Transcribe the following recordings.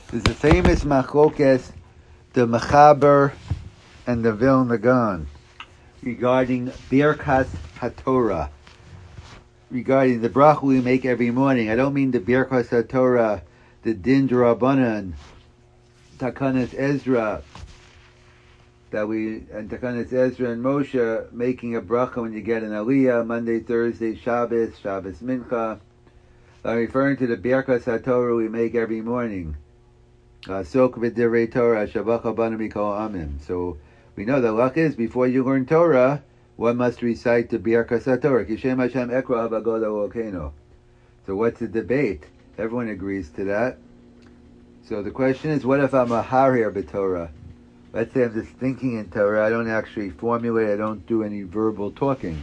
There's a famous machlokes, the Mechaber and the Vilna Gaon, regarding Birkas HaTorah, regarding the bracha we make every morning. I don't mean the Birkas HaTorah, the Din D'Rabbanan, Takanas Ezra, and Takanas Ezra and Moshe making a bracha when you get an Aliyah, Monday, Thursday, Shabbos Mincha. I'm referring to the Birkas HaTorah we make every morning. Sok v'divrei Torah, Shavach banu mikol amim. So we know the halach is before you learn Torah, one must recite the Birkas HaTorah. Kishem Hashem ekra v'agod Elokeinu. So what's the debate? Everyone agrees to that. So the question is, what if I'm a harir b'Torah? Let's say I'm just thinking in Torah. I don't actually formulate. I don't do any verbal talking.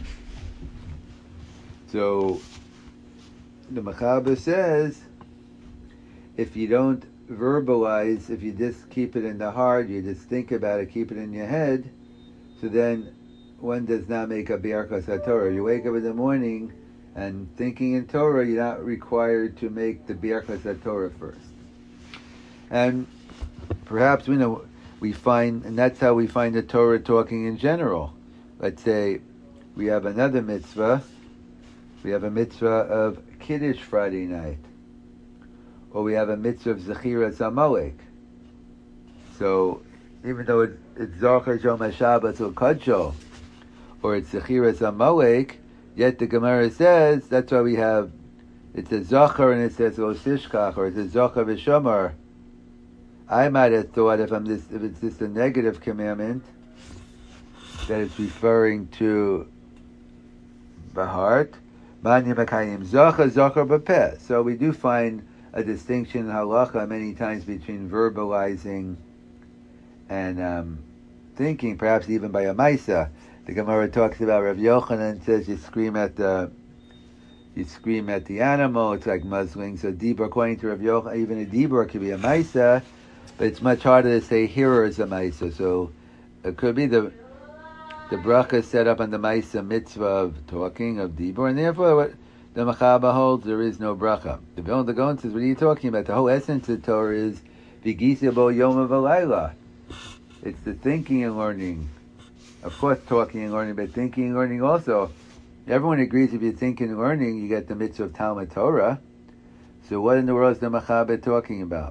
So the Mechaber says, if you don't verbalize, if you just keep it in the heart, you just think about it, keep it in your head, so then one does not make a Birkas HaTorah. You wake up in the morning and thinking in Torah, you're not required to make the Birkas HaTorah first. And perhaps we find, and that's how we find the Torah talking in general. Let's say we have another mitzvah. We have a mitzvah of Kiddush Friday night. Or we have a mitzvah of Zechiras Amalek. So, even though it's Zachar Yom HaShabbat or Kadsho, or it's Zechiras Amalek, yet the Gemara says, that's why we have, it's a Zachar and it says Lo Tishkach, or it's a Zachar V'Shamar. I might have thought if it's just a negative commandment, that it's referring to the heart. Manya Makayim Zachar, Zachar B'Peh. So we do find a distinction in halacha many times between verbalizing and thinking, perhaps even by a maisa. The Gemara talks about Rav Yochanan, says you scream at the animal. It's like muzzling. So dibur, according to Rav Yochanan, even a dibur could be a maisa, but it's much harder to say hearer is a maisa. So it could be the bracha set up on the maisa mitzvah of talking, of dibur, and therefore what the Mechaber holds, there is no bracha. The Vilna Gaon says, what are you talking about? The whole essence of Torah is V'gisa bo yom v'layla. It's the thinking and learning. Of course, talking and learning, but thinking and learning also. Everyone agrees if you're thinking and learning, you get the mitzvah of Talmud Torah. So what in the world is the Mechaber talking about?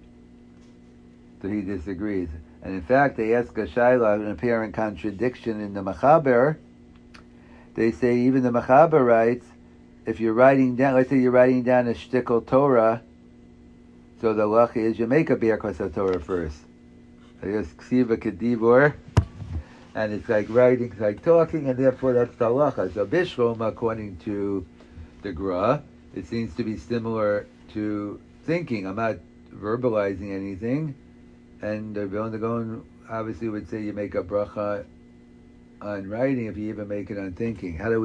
So he disagrees. And in fact, they ask a shaila, an apparent contradiction in the Mechaber. They say, even the Mechaber writes, if you're writing down, let's say you're writing down a shtickle Torah, so the halach is you make a Birkas HaTorah first. I guess ksiva kedibur, and it's like writing, it's like talking, and therefore that's the halacha. So Bishrom, according to the Gra, it seems to be similar to thinking. I'm not verbalizing anything, and the Vilna Gaon obviously would say you make a bracha on writing if you even make it on thinking. How do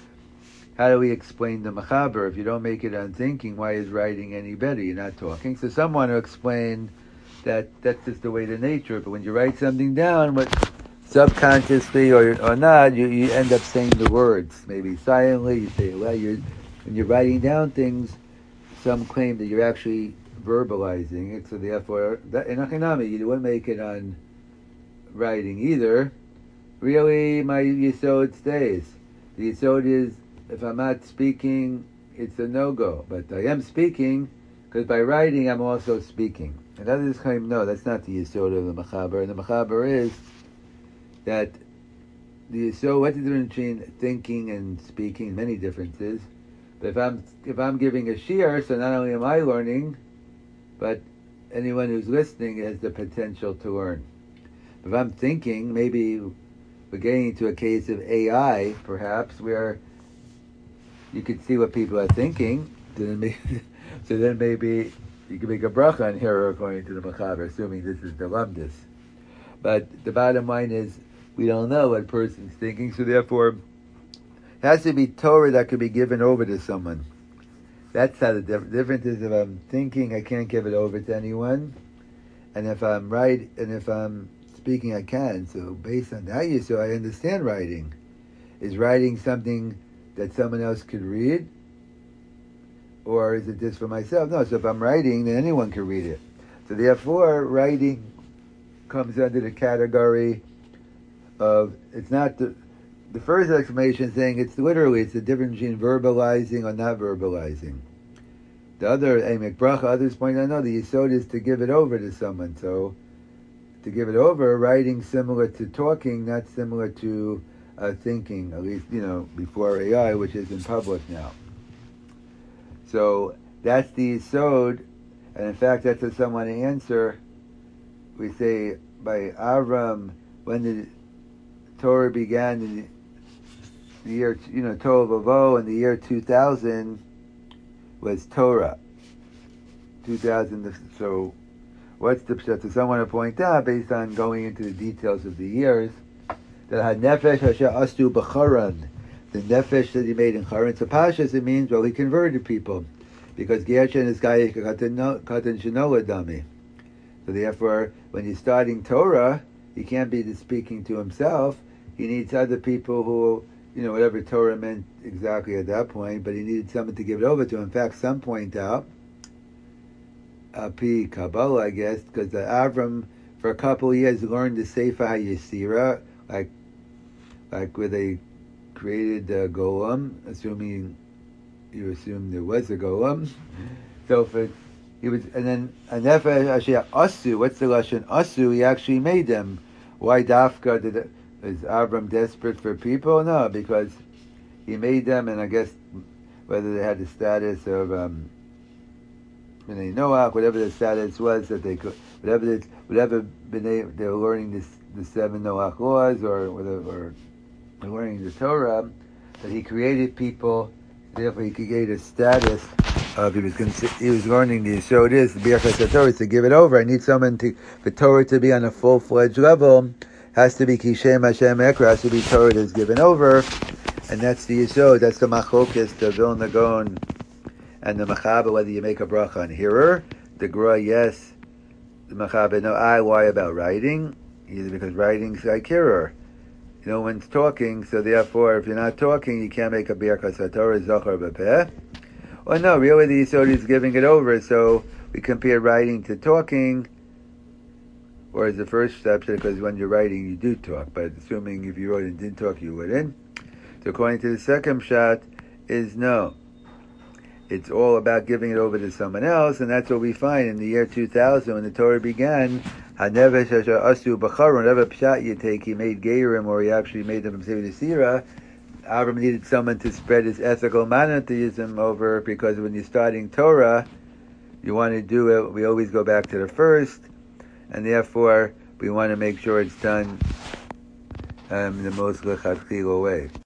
we explain the Mechaber? If you don't make it on thinking, why is writing any better? You're not talking. So someone will explain that that's just the way to nature. But when you write something down, what subconsciously or not, you end up saying the words. Maybe silently, you say, well, when you're writing down things, some claim that you're actually verbalizing it. So therefore, in Achinami, you wouldn't make it on writing either. Really, my Yisod stays. The Yisod is, if I'm not speaking, it's a no-go. But I am speaking, because by writing, I'm also speaking. And others claim, no, that's not the Yisod of the Mechaber. And the Mechaber is that the Yisod, what's the difference between thinking and speaking? Many differences. But if I'm giving a shiur, so not only am I learning, but anyone who's listening has the potential to learn. If I'm thinking, maybe we're getting into a case of AI, perhaps, where you can see what people are thinking. So then maybe you can make a bracha on here according to the Mechaber, assuming this is the Lamdis. But the bottom line is, we don't know what a person's thinking, so therefore, it has to be Torah that could be given over to someone. That's how the difference is. If I'm thinking, I can't give it over to anyone. And if I'm speaking, I can. So based on that, I understand writing. Is writing something that someone else could read? Or is it just for myself? No, so if I'm writing, then anyone can read it. So therefore, writing comes under the category of, it's not the first explanation saying it's the difference between verbalizing or not verbalizing. The other, Emek Bracha, others point out, no, the yesod is to give it over to someone. So, to give it over, writing similar to talking, not similar to thinking, at least, before AI, which is in public now. So, that's the yesod, and in fact, that's what someone answer. We say, by Avram, when the Torah began in the year, Tohu Vavo, in the year 2000, was Torah. 2000, so what's the pshat? So someone to point out, based on going into the details of the years, that had nefesh hasher astu b'charan, the nefesh that he made in Charan. So pashas, it means, well, he converted people, because Gershon is guy katan shenola dami. So therefore, when he's starting Torah, he can't be just speaking to himself. He needs other people who, whatever Torah meant exactly at that point, but he needed someone to give it over to. In fact, some point out, Pi Kabbalah, I guess, because Avram, for a couple of years, learned the Sefer HaYesira, like where they created the Golem, assuming you assume there was a Golem. So he was, and then Nefesh Asher Asu. What's the lashon Asu? He actually made them. Why Dafka is Avram desperate for people? No, because he made them, and I guess whether they had the status of B'nai Noach, whatever the status was that they could, whatever they were learning the 7 Noach laws, or learning the Torah, that he created people. Therefore, he could get a status of he was learning the Yesod is the Birchas Torah, to give it over. I need someone for Torah to be on a full-fledged level. Has to be Kishem Hashem Ekra, has to be Torah that's given over, and that's the Yesod. That's the Machokis, the Vilna Gaon, and the Machaba, whether you make a bracha on hearer, the Gra, yes, the Machaba, no, why about writing? Either because writing's like hearer. No one's talking, so therefore, if you're not talking, you can't make a Birchas HaTorah, Zochar B'Peh. Well, no, really the Yesod is giving it over, so we compare writing to talking, or as the first step, because when you're writing, you do talk, but assuming if you wrote and didn't talk, you wouldn't. So according to the second shot, is no. It's all about giving it over to someone else, and that's what we find in the year 2000 when the Torah began. Hanevesh Asher Asu B'Charon, whatever pshat you take, he made Geirim, or he actually made them from Sefer Sirah. Avram needed someone to spread his ethical monotheism over, because when you're starting Torah, you want to do it, we always go back to the first, and therefore we want to make sure it's done in the most lechatchila way.